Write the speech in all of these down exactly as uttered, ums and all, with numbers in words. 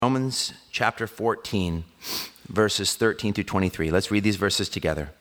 Romans chapter fourteen, verses thirteen through twenty-three. Let's read these verses together.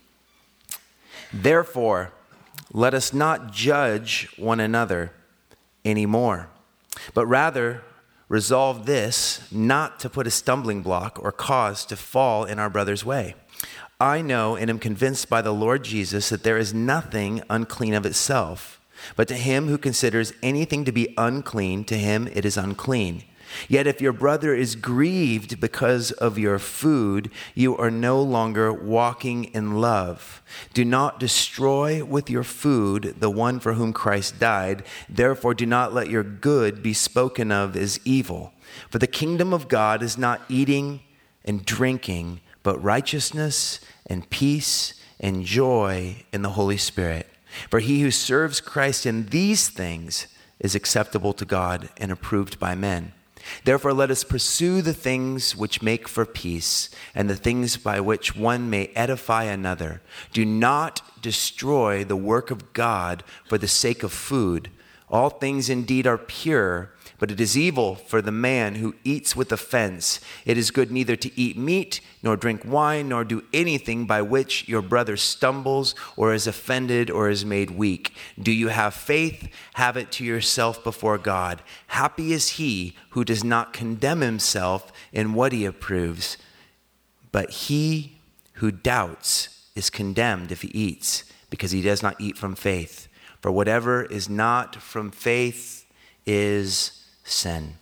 Therefore, let us not judge one another anymore, but rather resolve this, not to put a stumbling block or cause to fall in our brother's way. I know and am convinced by the Lord Jesus that there is nothing unclean of itself, but to him who considers anything to be unclean, to him it is unclean. Yet if your brother is grieved because of your food, you are no longer walking in love. Do not destroy with your food the one for whom Christ died. Therefore, do not let your good be spoken of as evil. For the kingdom of God is not eating and drinking, but righteousness and peace and joy in the Holy Spirit. For he who serves Christ in these things is acceptable to God and approved by men. Therefore, let us pursue the things which make for peace and the things by which one may edify another. Do not destroy the work of God for the sake of food. All things indeed are pure, but it is evil for the man who eats with offense. It is good neither to eat meat, nor drink wine, nor do anything by which your brother stumbles or is offended or is made weak. Do you have faith? Have it to yourself before God. Happy is he who does not condemn himself in what he approves, but he who doubts is condemned if he eats, because he does not eat from faith. For whatever is not from faith is sin.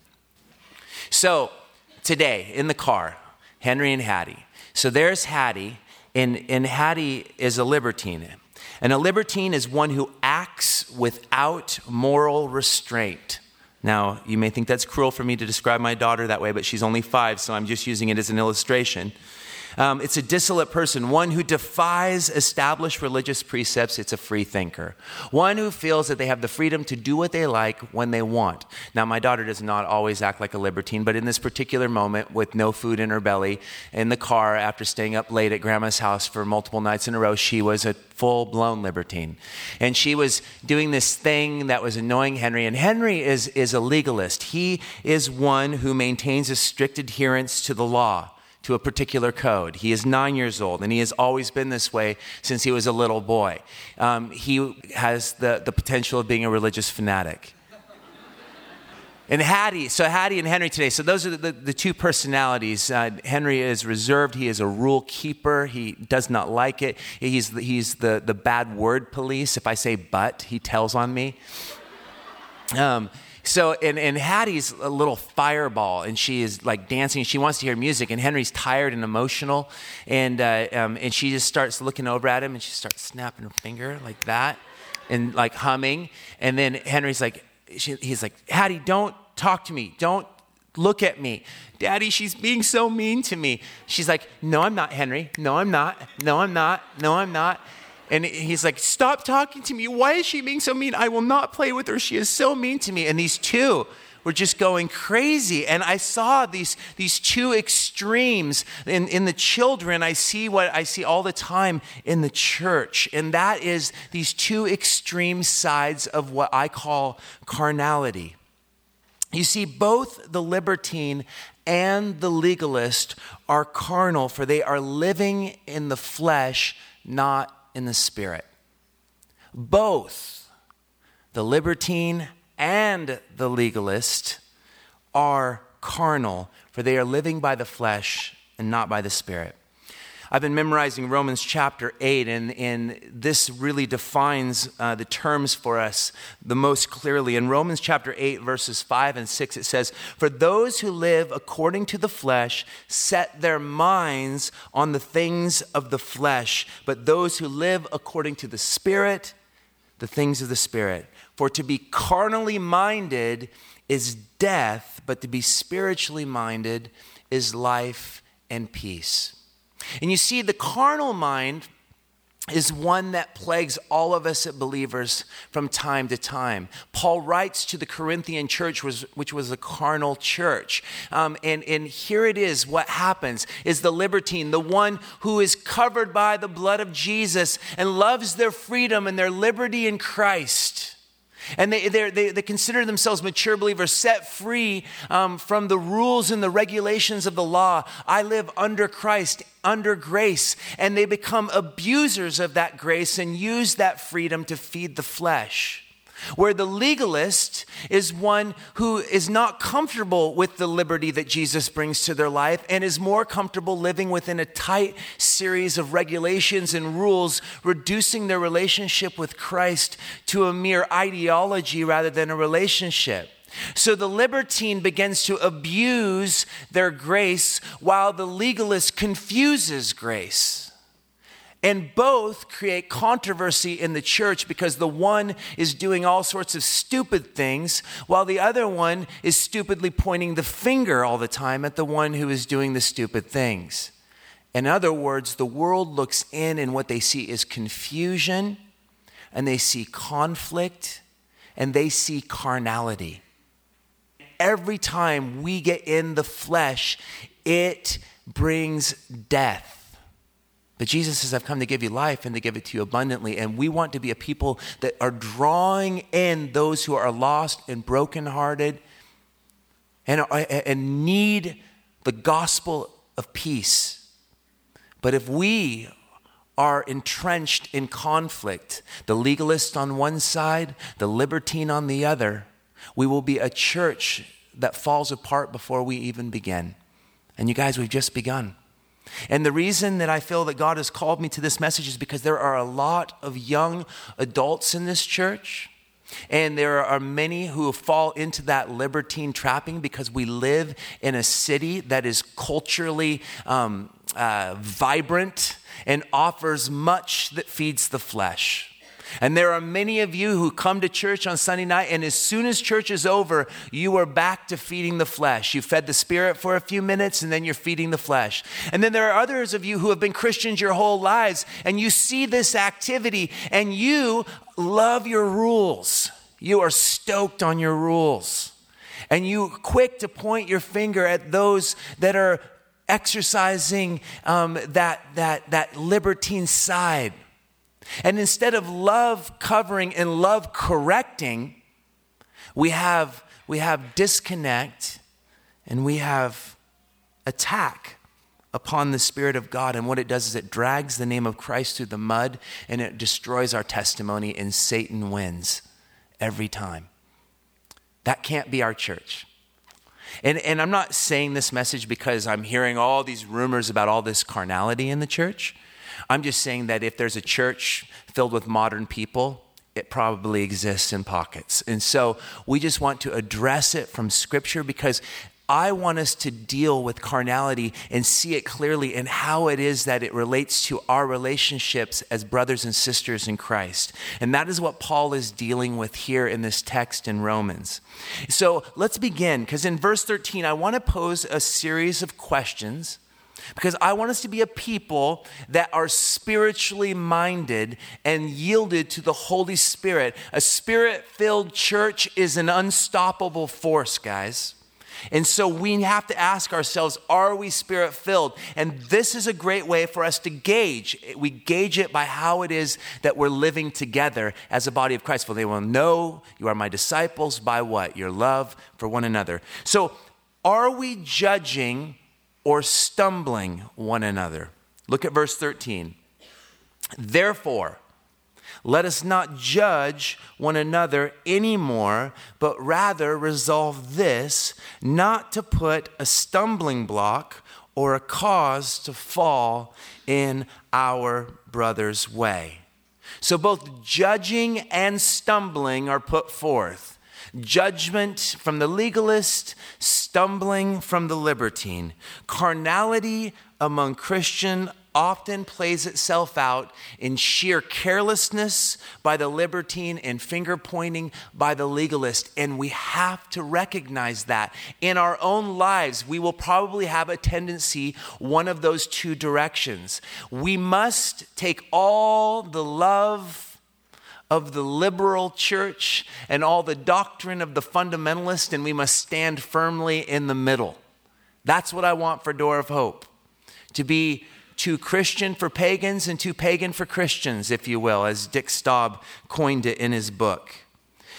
So today in the car, Henry and Hattie. So there's Hattie, and, and Hattie is a libertine. And a libertine is one who acts without moral restraint. Now, you may think that's cruel for me to describe my daughter that way, but she's only five, so I'm just using it as an illustration. Um, it's a dissolute person, one who defies established religious precepts. It's a free thinker, one who feels that they have the freedom to do what they like when they want. Now, my daughter does not always act like a libertine, but in this particular moment, with no food in her belly, in the car after staying up late at grandma's house for multiple nights in a row, she was a full-blown libertine. And she was doing this thing that was annoying Henry. And Henry is, is a legalist. He is one who maintains a strict adherence to the law, to a particular code. He is nine years old, and he has always been this way since he was a little boy. Um, he has the, the potential of being a religious fanatic. And Hattie, so Hattie and Henry today, so those are the, the, the two personalities. Uh, Henry is reserved. He is a rule keeper. He does not like it. He's, he's the, the bad word police. If I say but, he tells on me. Um, So, and, and Hattie's a little fireball, and she is like dancing. She wants to hear music, and Henry's tired and emotional, and uh, um, and she just starts looking over at him, and she starts snapping her finger like that, and like humming. And then Henry's like, she, he's like, Hattie, don't talk to me. Don't look at me. Daddy, she's being so mean to me. She's like, no, I'm not, Henry. No, I'm not. No, I'm not. No, I'm not. And he's like, stop talking to me. Why is she being so mean? I will not play with her. She is so mean to me. And these two were just going crazy. And I saw these, these two extremes in, in the children. I see what I see all the time in the church. And that is these two extreme sides of what I call carnality. You see, both the libertine and the legalist are carnal, for they are living in the flesh, not in the Spirit. Both the libertine and the legalist are carnal, for they are living by the flesh and not by the Spirit. I've been memorizing Romans chapter eight, and, and this really defines uh, the terms for us the most clearly. In Romans chapter eight, verses five and six, it says, "For those who live according to the flesh set their minds on the things of the flesh, but those who live according to the Spirit, the things of the Spirit. For to be carnally minded is death, but to be spiritually minded is life and peace." And you see, the carnal mind is one that plagues all of us as believers from time to time. Paul writes to the Corinthian church, which was a carnal church. Um, and, and here it is, what happens is the libertine, the one who is covered by the blood of Jesus and loves their freedom and their liberty in Christ. And they, they, they consider themselves mature believers, set free um, from the rules and the regulations of the law. I live under Christ, under grace. And they become abusers of that grace and use that freedom to feed the flesh. Where the legalist is one who is not comfortable with the liberty that Jesus brings to their life and is more comfortable living within a tight series of regulations and rules, reducing their relationship with Christ to a mere ideology rather than a relationship. So the libertine begins to abuse their grace while the legalist confuses grace. And both create controversy in the church because the one is doing all sorts of stupid things while the other one is stupidly pointing the finger all the time at the one who is doing the stupid things. In other words, the world looks in and what they see is confusion, and they see conflict, and they see carnality. Every time we get in the flesh, it brings death. But Jesus says, I've come to give you life and to give it to you abundantly. And we want to be a people that are drawing in those who are lost and brokenhearted and, and need the gospel of peace. But if we are entrenched in conflict, the legalist on one side, the libertine on the other, we will be a church that falls apart before we even begin. And you guys, we've just begun. And the reason that I feel that God has called me to this message is because there are a lot of young adults in this church. And there are many who fall into that libertine trapping because we live in a city that is culturally um, uh, vibrant and offers much that feeds the flesh. And there are many of you who come to church on Sunday night, and as soon as church is over, you are back to feeding the flesh. You fed the spirit for a few minutes, and then you're feeding the flesh. And then there are others of you who have been Christians your whole lives, and you see this activity, and you love your rules. You are stoked on your rules. And you quick to point your finger at those that are exercising um, that, that, that libertine side. And instead of love covering and love correcting, we have, we have disconnect and we have attack upon the Spirit of God. And what it does is it drags the name of Christ through the mud and it destroys our testimony, and Satan wins every time. That can't be our church. And, and I'm not saying this message because I'm hearing all these rumors about all this carnality in the church. I'm just saying that if there's a church filled with modern people, it probably exists in pockets. And so we just want to address it from Scripture because I want us to deal with carnality and see it clearly in how it is that it relates to our relationships as brothers and sisters in Christ. And that is what Paul is dealing with here in this text in Romans. So let's begin, because in verse thirteen, I want to pose a series of questions because I want us to be a people that are spiritually minded and yielded to the Holy Spirit. A Spirit-filled church is an unstoppable force, guys. And so we have to ask ourselves, are we Spirit-filled? And this is a great way for us to gauge. We gauge it by how it is that we're living together as a body of Christ. For they will know you are my disciples by what? Your love for one another. So are we judging or stumbling one another? Look at verse thirteen. Therefore, let us not judge one another anymore, but rather resolve this, not to put a stumbling block or a cause to fall in our brother's way. So both judging and stumbling are put forth. Judgment from the legalist, stumbling from the libertine. Carnality among Christians often plays itself out in sheer carelessness by the libertine and finger pointing by the legalist. And we have to recognize that in our own lives, we will probably have a tendency one of those two directions. We must take all the love of the liberal church and all the doctrine of the fundamentalist, and we must stand firmly in the middle. That's what I want for Door of Hope. To be too Christian for pagans and too pagan for Christians, if you will, as Dick Staub coined it in his book.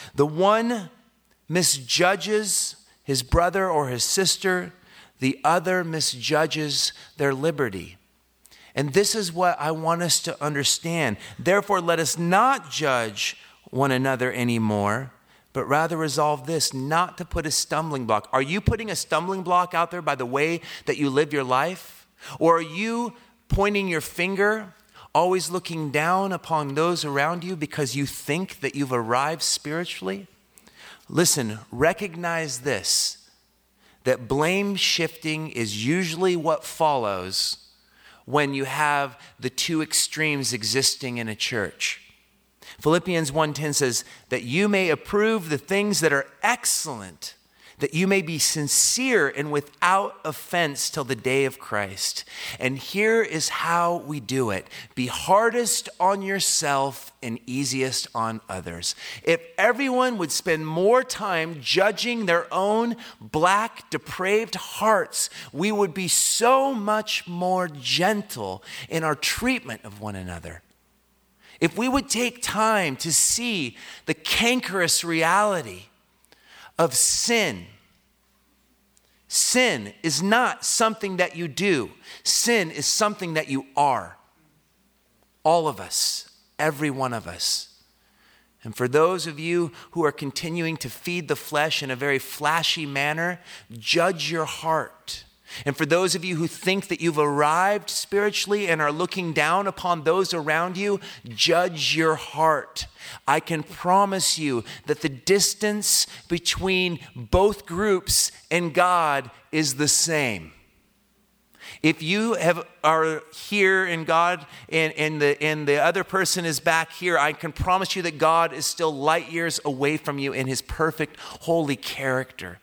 The one misjudges his brother or his sister, the other misjudges their liberty. And this is what I want us to understand. Therefore, let us not judge one another anymore, but rather resolve this, not to put a stumbling block. Are you putting a stumbling block out there by the way that you live your life? Or are you pointing your finger, always looking down upon those around you because you think that you've arrived spiritually? Listen, recognize this, that blame shifting is usually what follows when you have the two extremes existing in a church. Philippians one ten says that you may approve the things that are excellent, that you may be sincere and without offense till the day of Christ. And here is how we do it. Be hardest on yourself and easiest on others. If everyone would spend more time judging their own black, depraved hearts, we would be so much more gentle in our treatment of one another. If we would take time to see the cankerous reality of sin. Sin is not something that you do. Sin is something that you are. All of us, every one of us. And for those of you who are continuing to feed the flesh in a very flashy manner, judge your heart. And for those of you who think that you've arrived spiritually and are looking down upon those around you, judge your heart. I can promise you that the distance between both groups and God is the same. If you have are here in God and, and, the, and the other person is back here, I can promise you that God is still light years away from you in his perfect, holy character.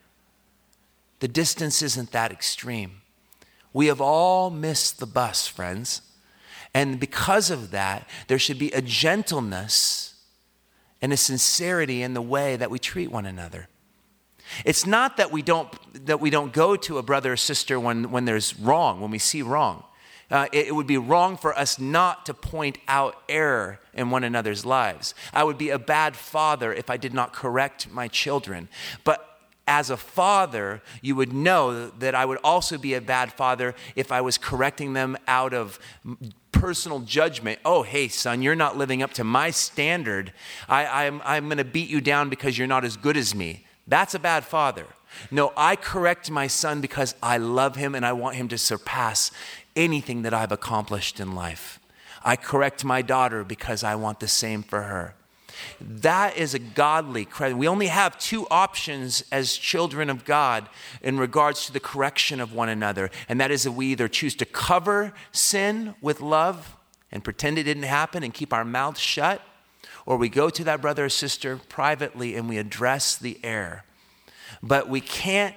The distance isn't that extreme. We have all missed the bus, friends. And because of that, there should be a gentleness and a sincerity in the way that we treat one another. It's not that we don't that we don't go to a brother or sister when, when there's wrong, when we see wrong. Uh, it, it would be wrong for us not to point out error in one another's lives. I would be a bad father if I did not correct my children. But as a father, you would know that I would also be a bad father if I was correcting them out of personal judgment. Oh, hey, son, you're not living up to my standard. I, I'm, I'm going to beat you down because you're not as good as me. That's a bad father. No, I correct my son because I love him and I want him to surpass anything that I've accomplished in life. I correct my daughter because I want the same for her. That is a godly credit. We only have two options as children of God in regards to the correction of one another. And that is that we either choose to cover sin with love and pretend it didn't happen and keep our mouths shut, or we go to that brother or sister privately and we address the error. But we can't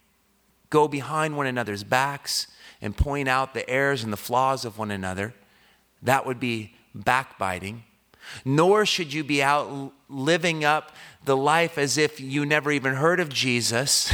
go behind one another's backs and point out the errors and the flaws of one another. That would be backbiting. Nor should you be out living up the life as if you never even heard of Jesus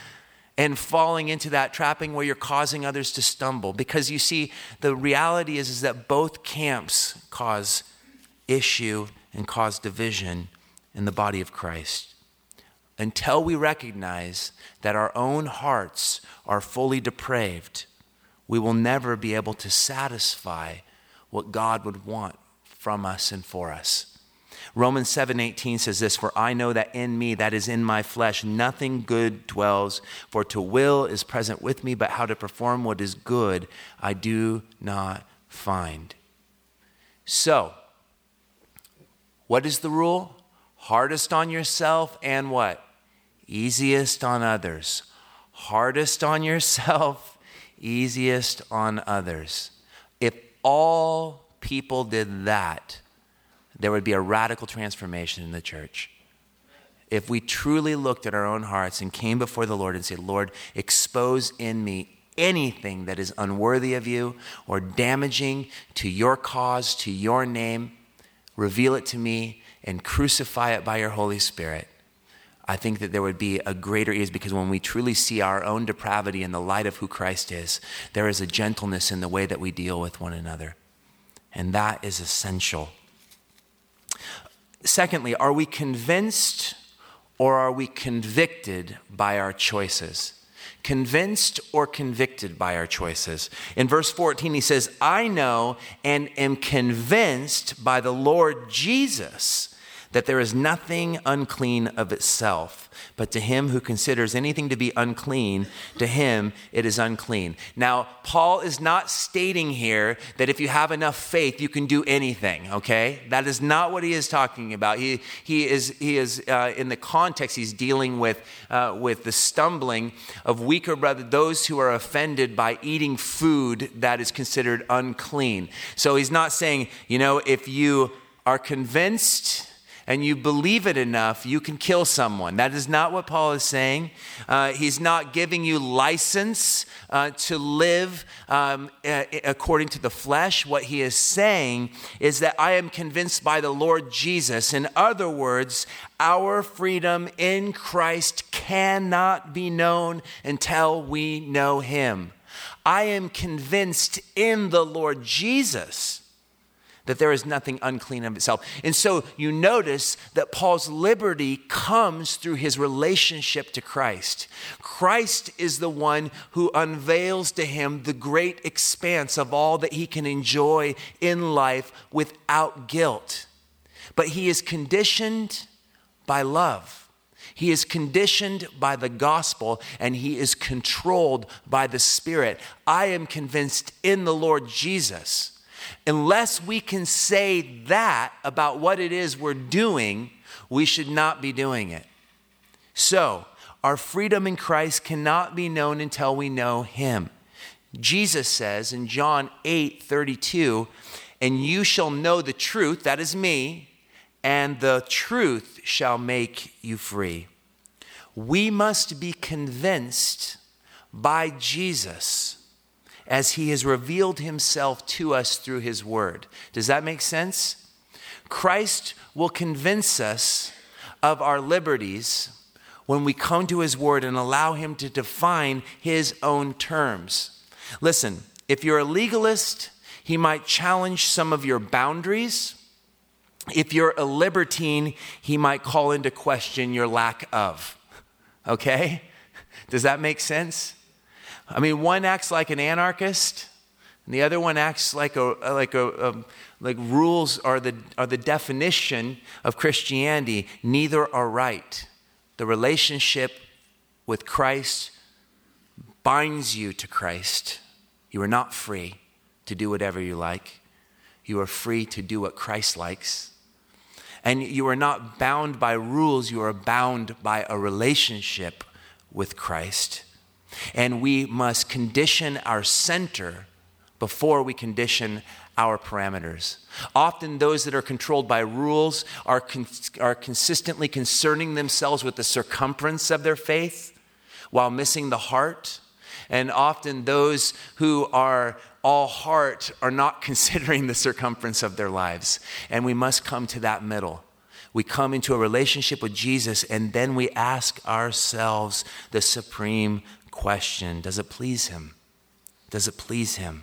and falling into that trapping where you're causing others to stumble. Because you see, the reality is, is that both camps cause issue and cause division in the body of Christ. Until we recognize that our own hearts are fully depraved, we will never be able to satisfy what God would want from us and for us. Romans seven eighteen says this, "For I know that in me, that is in my flesh, nothing good dwells. For to will is present with me, but how to perform what is good I do not find." So, what is the rule? Hardest on yourself and what? Easiest on others. Hardest on yourself, easiest on others. If all people did that, there would be a radical transformation in the church. If we truly looked at our own hearts and came before the Lord and said, "Lord, expose in me anything that is unworthy of you or damaging to your cause, to your name, reveal it to me and crucify it by your Holy Spirit," I think that there would be a greater ease, because when we truly see our own depravity in the light of who Christ is, there is a gentleness in the way that we deal with one another. And that is essential. Secondly, are we convinced or are we convicted by our choices? Convinced or convicted by our choices? In verse fourteen, he says, I know and am convinced by the Lord Jesus that there is nothing unclean of itself, but to him who considers anything to be unclean, to him it is unclean. Now, Paul is not stating here that if you have enough faith, you can do anything, okay? That is not what he is talking about. He, he is, he is uh, in the context, he's dealing with, uh, with the stumbling of weaker brothers, those who are offended by eating food that is considered unclean. So he's not saying, you know, if you are convinced and you believe it enough, you can kill someone. That is not what Paul is saying. Uh, he's not giving you license uh, to live um, a- according to the flesh. What he is saying is that I am convinced by the Lord Jesus. In other words, our freedom in Christ cannot be known until we know him. I am convinced in the Lord Jesus that there is nothing unclean of itself. And so you notice that Paul's liberty comes through his relationship to Christ. Christ is the one who unveils to him the great expanse of all that he can enjoy in life without guilt. But he is conditioned by love. He is conditioned by the gospel, and he is controlled by the Spirit. I am convinced in the Lord Jesus. Unless we can say that about what it is we're doing, we should not be doing it. So, our freedom in Christ cannot be known until we know him. Jesus says in John eight thirty-two, and you shall know the truth, that is me, and the truth shall make you free. We must be convinced by Jesus as he has revealed himself to us through his word. Does that make sense? Christ will convince us of our liberties when we come to his word and allow him to define his own terms. Listen, if you're a legalist, he might challenge some of your boundaries. If you're a libertine, he might call into question your lack of. Okay? Does that make sense? I mean, one acts like an anarchist, and the other one acts like a like a, a like rules are the are the definition of Christianity. Neither are right. The relationship with Christ binds you to Christ. You are not free to do whatever you like. You are free to do what Christ likes. And you are not bound by rules. You are bound by a relationship with Christ. And we must condition our center before we condition our parameters. Often those that are controlled by rules are, con- are consistently concerning themselves with the circumference of their faith while missing the heart. And often those who are all heart are not considering the circumference of their lives. And we must come to that middle. We come into a relationship with Jesus, and then we ask ourselves the supreme question: does it please him? Does it please him?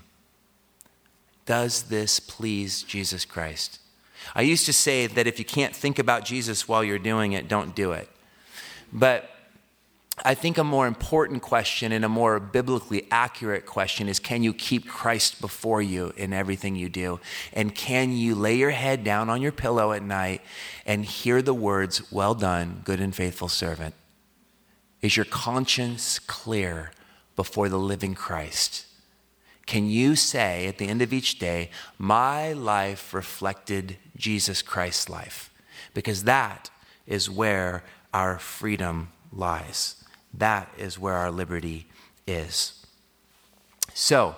Does this please Jesus Christ? I used to say that if you can't think about Jesus while you're doing it, don't do it. But I think a more important question and a more biblically accurate question is, can you keep Christ before you in everything you do? And can you lay your head down on your pillow at night and hear the words, well done, good and faithful servant? Is your conscience clear before the living Christ? Can you say at the end of each day, my life reflected Jesus Christ's life? Because that is where our freedom lies. That is where our liberty is. So,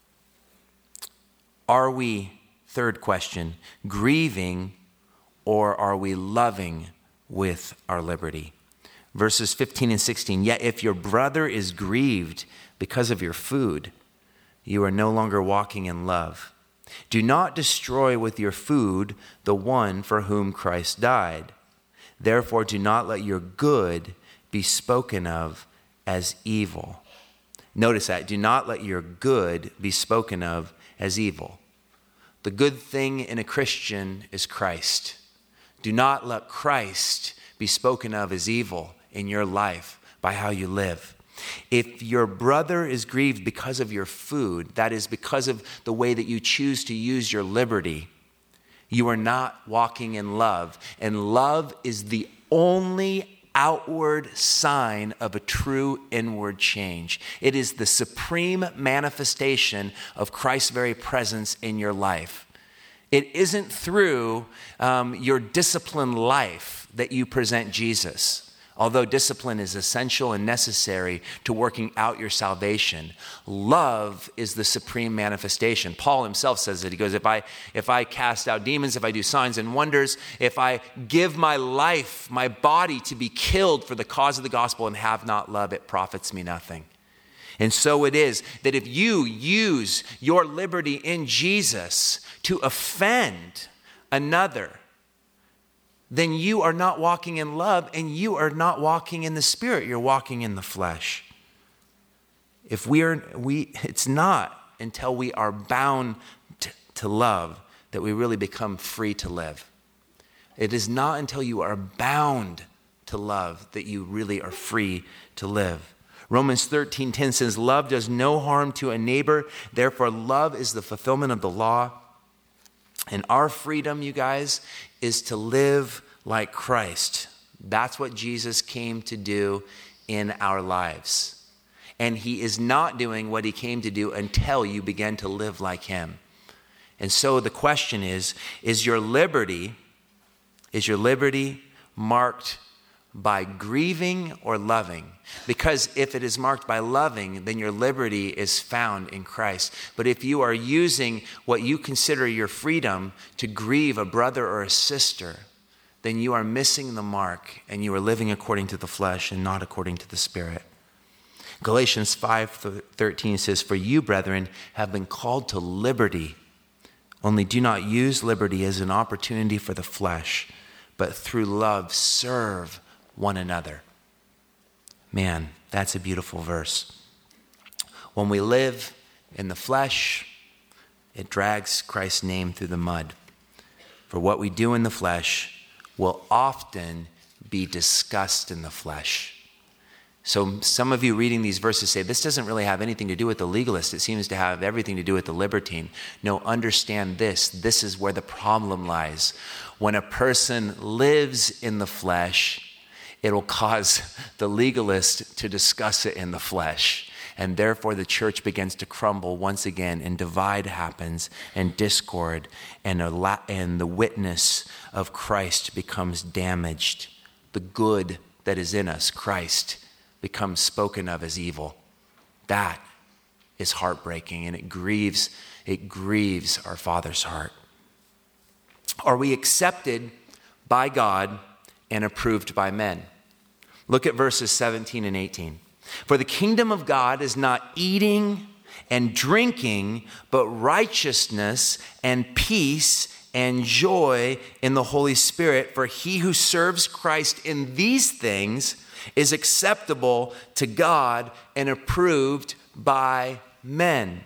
are we, third question, grieving or are we loving with our liberty? Verses fifteen and sixteen, yet if your brother is grieved because of your food, you are no longer walking in love. Do not destroy with your food the one for whom Christ died. Therefore, do not let your good be spoken of as evil. Notice that. Do not let your good be spoken of as evil. The good thing in a Christian is Christ. Do not let Christ be spoken of as evil in your life by how you live. If your brother is grieved because of your food, that is because of the way that you choose to use your liberty, you are not walking in love. And love is the only outward sign of a true inward change. It is the supreme manifestation of Christ's very presence in your life. It isn't through um, your disciplined life that you present Jesus. Although discipline is essential and necessary to working out your salvation, love is the supreme manifestation. Paul himself says it. He goes, if I if I cast out demons, if I do signs and wonders, if I give my life, my body to be killed for the cause of the gospel and have not love, it profits me nothing. And so it is that if you use your liberty in Jesus to offend another, then you are not walking in love and you are not walking in the Spirit. You're walking in the flesh. If we are, we, it's not until we are bound to, to love that we really become free to live. It is not until you are bound to love that you really are free to live. Romans thirteen ten says, love does no harm to a neighbor. Therefore, love is the fulfillment of the law. And our freedom, you guys, is to live like Christ. That's what Jesus came to do in our lives. And he is not doing what he came to do until you begin to live like him. And so the question is, is your liberty, is your liberty marked by grieving or loving? Because if it is marked by loving, then your liberty is found in Christ. But if you are using what you consider your freedom to grieve a brother or a sister, then you are missing the mark and you are living according to the flesh and not according to the Spirit. Galatians five thirteen says, for you, brethren, have been called to liberty. Only do not use liberty as an opportunity for the flesh, but through love serve one another. Man, that's a beautiful verse. When we live in the flesh, it drags Christ's name through the mud. For what we do in the flesh will often be discussed in the flesh. So some of you reading these verses say, this doesn't really have anything to do with the legalist. It seems to have everything to do with the libertine. No, understand this. This is where the problem lies. When a person lives in the flesh, it'll cause the legalist to discuss it in the flesh. And therefore the church begins to crumble once again, and divide happens, and discord, and, a la- and the witness of Christ becomes damaged. The good that is in us, Christ, becomes spoken of as evil. That is heartbreaking, and it grieves, it grieves our Father's heart. Are we accepted by God and approved by men? Look at verses seventeen and eighteen. For the kingdom of God is not eating and drinking, but righteousness and peace and joy in the Holy Spirit. For he who serves Christ in these things is acceptable to God and approved by men.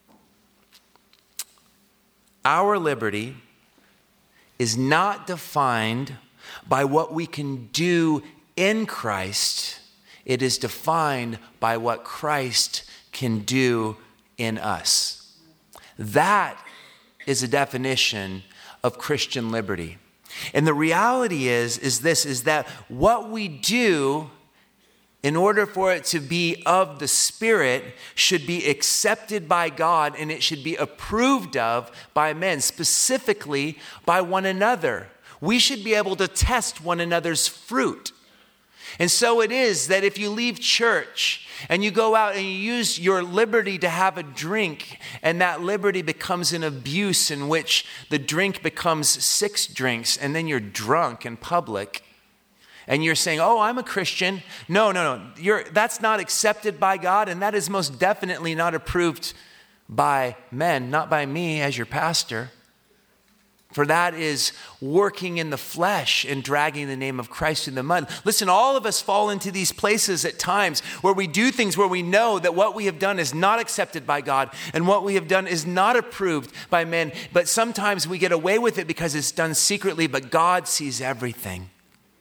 Our liberty is not defined by what we can do in Christ. It is defined by what Christ can do in us. That is a definition of Christian liberty. And the reality is, is this, is that what we do in order for it to be of the Spirit should be accepted by God, and it should be approved of by men, specifically by one another. We should be able to test one another's fruit. And so it is that if you leave church and you go out and you use your liberty to have a drink, and that liberty becomes an abuse in which the drink becomes six drinks, and then you're drunk in public, and you're saying, oh, I'm a Christian. No, no, no. You're, that's not accepted by God, and that is most definitely not approved by men, not by me as your pastor. For that is working in the flesh and dragging the name of Christ in the mud. Listen, all of us fall into these places at times where we do things where we know that what we have done is not accepted by God and what we have done is not approved by men. But sometimes we get away with it because it's done secretly, but God sees everything.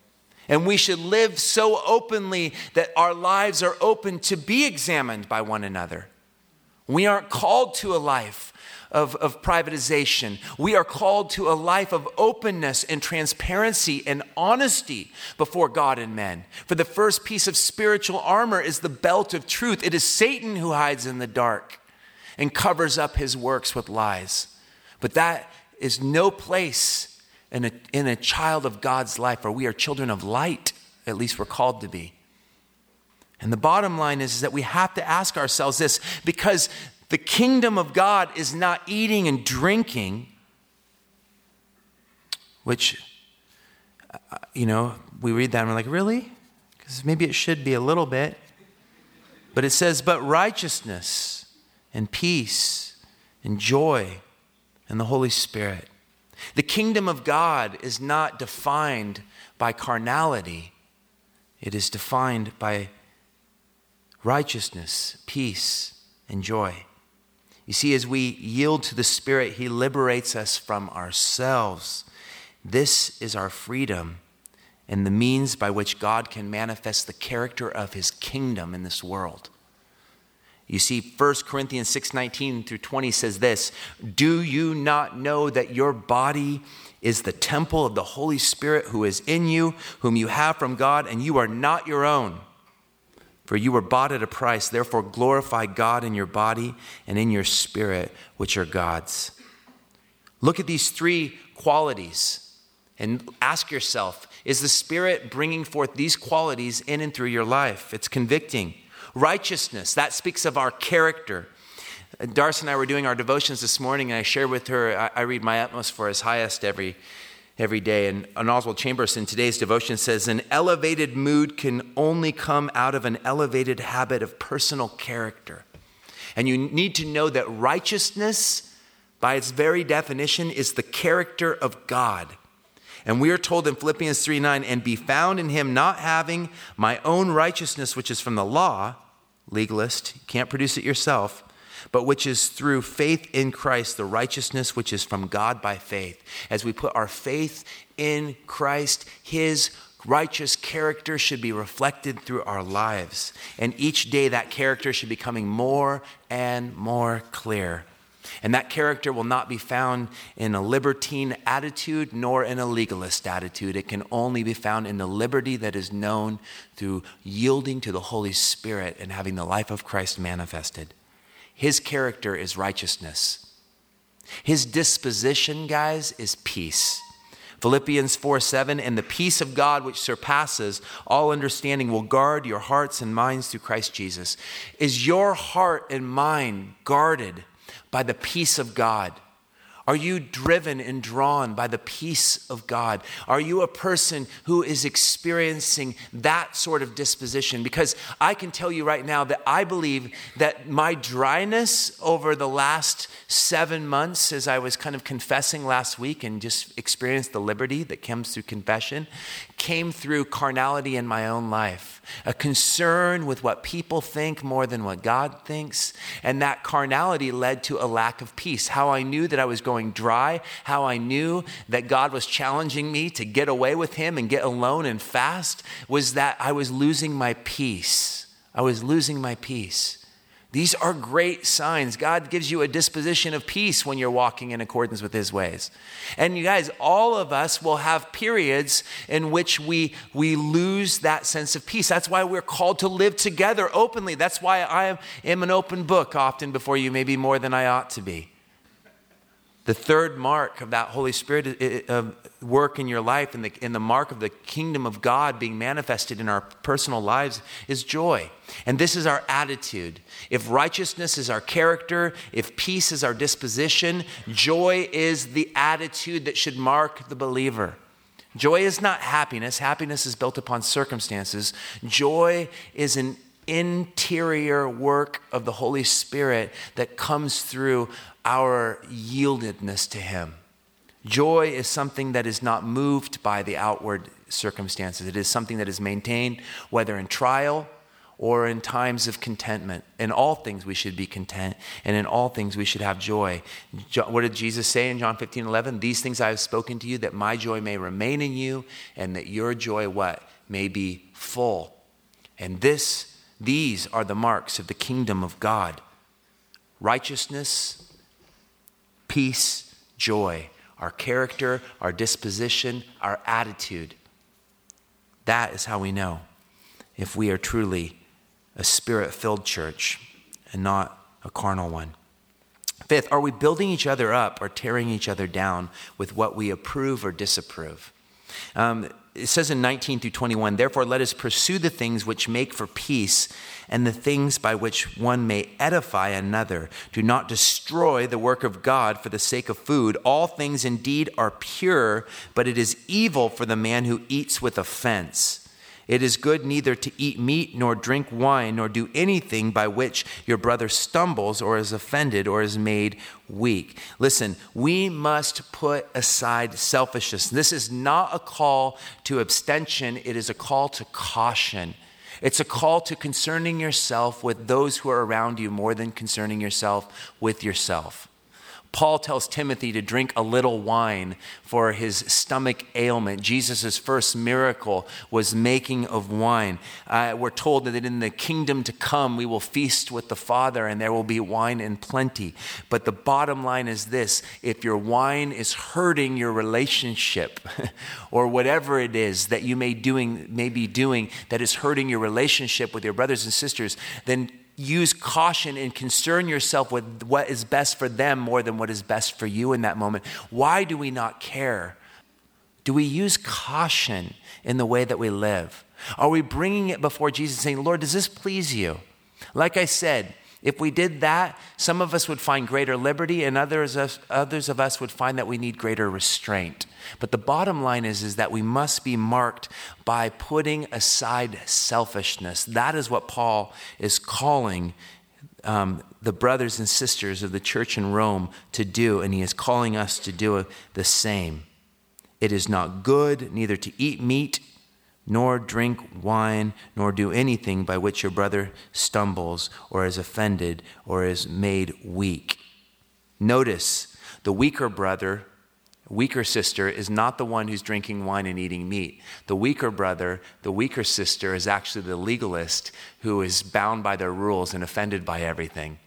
And we should live so openly that our lives are open to be examined by one another. We aren't called to a life of, of privatization. We are called to a life of openness and transparency and honesty before God and men. For the first piece of spiritual armor is the belt of truth. It is Satan who hides in the dark and covers up his works with lies. But that is no place in a, in a child of God's life, for we are children of light, at least we're called to be. And the bottom line is, is that we have to ask ourselves this, because the kingdom of God is not eating and drinking, which, uh, you know, we read that and we're like, really? Because maybe it should be a little bit. But it says, but righteousness and peace and joy and the Holy Spirit. The kingdom of God is not defined by carnality. It is defined by righteousness, peace, and joy. You see, as we yield to the Spirit, he liberates us from ourselves. This is our freedom and the means by which God can manifest the character of his kingdom in this world. You see, First Corinthians six nineteen through twenty says this, do you not know that your body is the temple of the Holy Spirit who is in you, whom you have from God, and you are not your own? For you were bought at a price, therefore glorify God in your body and in your spirit, which are God's. Look at these three qualities and ask yourself, is the Spirit bringing forth these qualities in and through your life? It's convicting. Righteousness, that speaks of our character. Darcy and I were doing our devotions this morning, and I shared with her, I, I read My Utmost for His Highest every, every day. And, and Oswald Chambers in today's devotion says, an elevated mood can only come out of an elevated habit of personal character. And you need to know that righteousness, by its very definition, is the character of God. And we are told in Philippians three nine, and be found in him, not having my own righteousness, which is from the law, legalist, you can't produce it yourself, but which is through faith in Christ, the righteousness which is from God by faith. As we put our faith in Christ, his righteous character should be reflected through our lives. And each day that character should be becoming more and more clear. And that character will not be found in a libertine attitude nor in a legalist attitude. It can only be found in the liberty that is known through yielding to the Holy Spirit and having the life of Christ manifested. His character is righteousness. His disposition, guys, is peace. Philippians four seven, and the peace of God which surpasses all understanding will guard your hearts and minds through Christ Jesus. Is your heart and mind guarded by the peace of God? Are you driven and drawn by the peace of God? Are you a person who is experiencing that sort of disposition? Because I can tell you right now that I believe that my dryness over the last seven months, as I was kind of confessing last week and just experienced the liberty that comes through confession, came through carnality in my own life. A concern with what people think more than what God thinks. And that carnality led to a lack of peace. How I knew that I was going dry, how I knew that God was challenging me to get away with him and get alone and fast, was that I was losing my peace. I was losing my peace. These are great signs. God gives you a disposition of peace when you're walking in accordance with his ways. And you guys, all of us will have periods in which we, we lose that sense of peace. That's why we're called to live together openly. That's why I am an open book often before you, maybe more than I ought to be. The third mark of that Holy Spirit uh, work in your life and the, and the mark of the kingdom of God being manifested in our personal lives is joy. And this is our attitude. If righteousness is our character, if peace is our disposition, joy is the attitude that should mark the believer. Joy is not happiness. Happiness is built upon circumstances. Joy is an interior work of the Holy Spirit that comes through our yieldedness to him. Joy is something that is not moved by the outward circumstances. It is something that is maintained whether in trial or in times of contentment. In all things we should be content, and in all things we should have joy. What did Jesus say in John fifteen eleven? These things I have spoken to you, that my joy may remain in you, and that your joy, what? may be full. And this, these are the marks of the kingdom of God: righteousness, peace, joy, our character, our disposition, our attitude. That is how we know if we are truly a spirit-filled church and not a carnal one. Fifth, are we building each other up or tearing each other down with what we approve or disapprove? Um, it says in nineteen through twenty-one, therefore let us pursue the things which make for peace and the things by which one may edify another. Do not destroy the work of God for the sake of food. All things indeed are pure, but it is evil for the man who eats with offense. It is good neither to eat meat nor drink wine nor do anything by which your brother stumbles or is offended or is made weak. Listen, we must put aside selfishness. This is not a call to abstention. It is a call to caution. It's a call to concerning yourself with those who are around you more than concerning yourself with yourself. Paul tells Timothy to drink a little wine for his stomach ailment. Jesus' first miracle was making of wine. Uh, we're told that in the kingdom to come, we will feast with the Father and there will be wine in plenty. But the bottom line is this: if your wine is hurting your relationship or whatever it is that you may, doing, may be doing that is hurting your relationship with your brothers and sisters, then use caution and concern yourself with what is best for them more than what is best for you in that moment. Why do we not care? Do we use caution in the way that we live? Are we bringing it before Jesus saying, Lord, does this please you? Like I said, if we did that, some of us would find greater liberty and others of, others of us would find that we need greater restraint. But the bottom line is, is that we must be marked by putting aside selfishness. That is what Paul is calling um, the brothers and sisters of the church in Rome to do, and he is calling us to do the same. It is not good neither to eat meat, nor drink wine, nor do anything by which your brother stumbles or is offended or is made weak. Notice, the weaker brother, weaker sister is not the one who's drinking wine and eating meat. The weaker brother, the weaker sister is actually the legalist who is bound by their rules and offended by everything.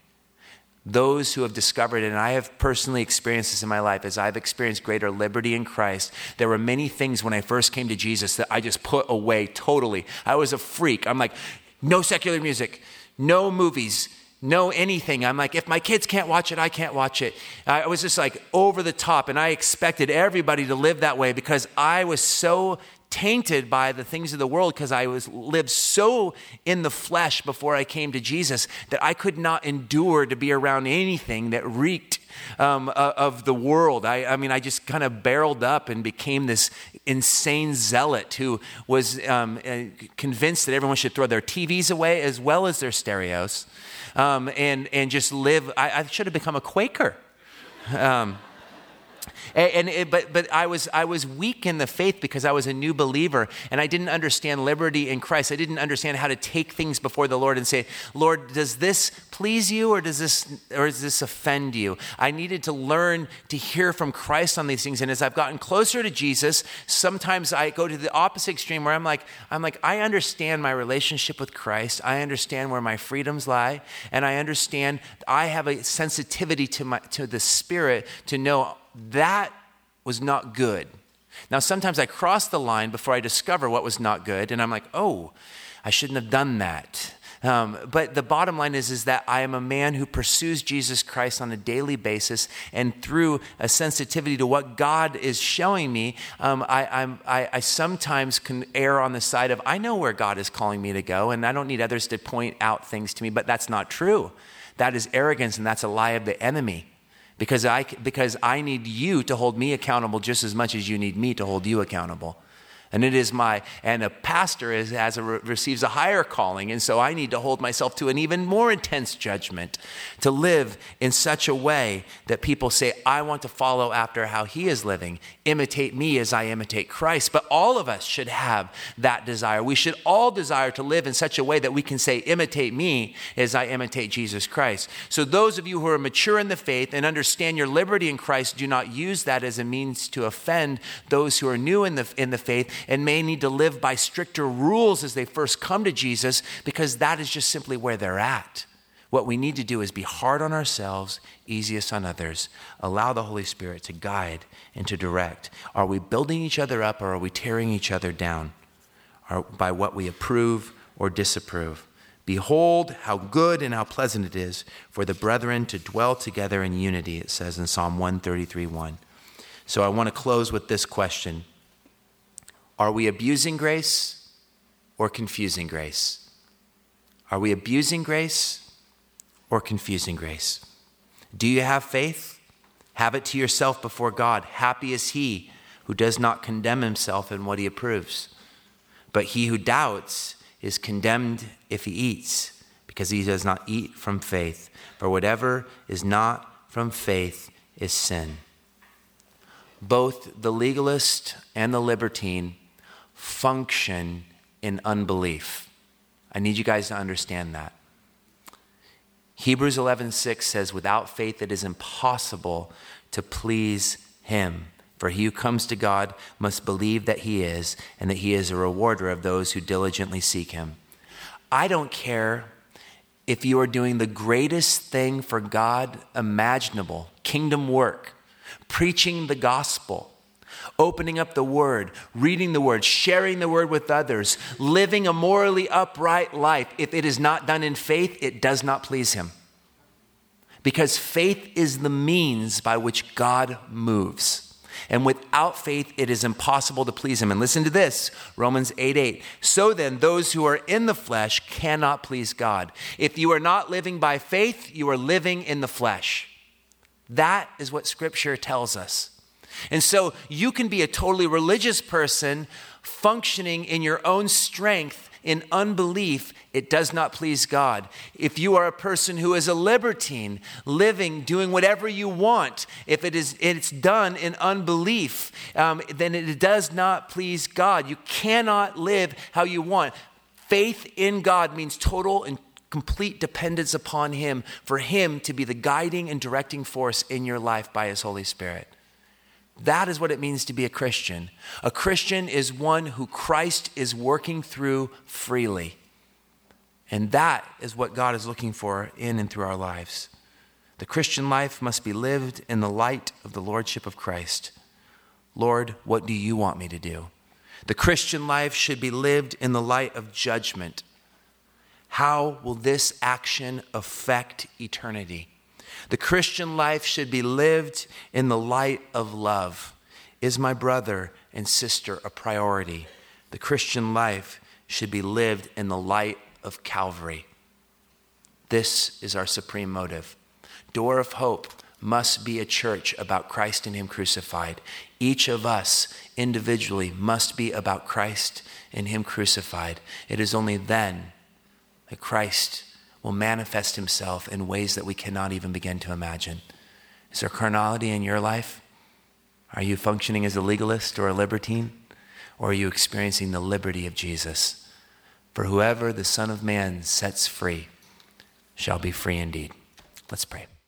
Those who have discovered, and I have personally experienced this in my life, as I've experienced greater liberty in Christ, there were many things when I first came to Jesus that I just put away totally. I was a freak. I'm like, no secular music, no movies, no anything. I'm like, if my kids can't watch it, I can't watch it. I was just like over the top, and I expected everybody to live that way because I was so tainted by the things of the world, because I was lived so in the flesh before I came to Jesus that I could not endure to be around anything that reeked um, of the world. I, I mean, I just kind of barreled up and became this insane zealot who was um, convinced that everyone should throw their T Vs away as well as their stereos, um, and and just live. I, I should have become a Quaker. Um, And, and but but I was I was weak in the faith because I was a new believer and I didn't understand liberty in Christ. I didn't understand how to take things before the Lord and say, Lord, does this please you or does this or does this offend you? I needed to learn to hear from Christ on these things. And as I've gotten closer to Jesus, sometimes I go to the opposite extreme where I'm like I'm like I understand my relationship with Christ. I understand where my freedoms lie, and I understand I have a sensitivity to my to the Spirit to know that was not good. Now, sometimes I cross the line before I discover what was not good, and I'm like, oh, I shouldn't have done that. Um, but the bottom line is, is that I am a man who pursues Jesus Christ on a daily basis, and through a sensitivity to what God is showing me, um, I, I'm, I, I sometimes can err on the side of, I know where God is calling me to go, and I don't need others to point out things to me, but that's not true. That is arrogance, and that's a lie of the enemy. Because I, because I need you to hold me accountable just as much as you need me to hold you accountable. And it is my, and a pastor is, has a, receives a higher calling. And so I need to hold myself to an even more intense judgment, to live in such a way that people say, I want to follow after how he is living. Imitate me as I imitate Christ. But all of us should have that desire. We should all desire to live in such a way that we can say, imitate me as I imitate Jesus Christ. So those of you who are mature in the faith and understand your liberty in Christ, do not use that as a means to offend those who are new in the, in the faith. and may need to live by stricter rules as they first come to Jesus, because that is just simply where they're at. What we need to do is be hard on ourselves, easiest on others. Allow the Holy Spirit to guide and to direct. Are we building each other up, or are we tearing each other down or by what we approve or disapprove? Behold how good and how pleasant it is for the brethren to dwell together in unity, it says in Psalm one thirty-three one. So I want to close with this question. Are we abusing grace or confusing grace? Are we abusing grace or confusing grace? Do you have faith? Have it to yourself before God. Happy is he who does not condemn himself in what he approves. But he who doubts is condemned if he eats, because he does not eat from faith. For whatever is not from faith is sin. Both the legalist and the libertine function in unbelief. I need you guys to understand that. Hebrews eleven six says, without faith it is impossible to please him. For he who comes to God must believe that he is, and that he is a rewarder of those who diligently seek him. I don't care if you are doing the greatest thing for God imaginable, kingdom work, preaching the gospel, opening up the word, reading the word, sharing the word with others, living a morally upright life. If it is not done in faith, it does not please him. Because faith is the means by which God moves. And without faith, it is impossible to please him. And listen to this, Romans eight eight. So then, those who are in the flesh cannot please God. If you are not living by faith, you are living in the flesh. That is what Scripture tells us. And so you can be a totally religious person functioning in your own strength. In unbelief, it does not please God. If you are a person who is a libertine, living, doing whatever you want, if it is it's done in unbelief, um, then it does not please God. You cannot live how you want. Faith in God means total and complete dependence upon him, for him to be the guiding and directing force in your life by his Holy Spirit. That is what it means to be a Christian. A Christian is one who Christ is working through freely. And that is what God is looking for in and through our lives. The Christian life must be lived in the light of the Lordship of Christ. Lord, what do you want me to do? The Christian life should be lived in the light of judgment. How will this action affect eternity? The Christian life should be lived in the light of love. Is my brother and sister a priority? The Christian life should be lived in the light of Calvary. This is our supreme motive. Door of Hope must be a church about Christ and him crucified. Each of us individually must be about Christ and him crucified. It is only then that Christ will manifest himself in ways that we cannot even begin to imagine. Is there carnality in your life? Are you functioning as a legalist or a libertine? Or are you experiencing the liberty of Jesus? For whoever the Son of Man sets free shall be free indeed. Let's pray.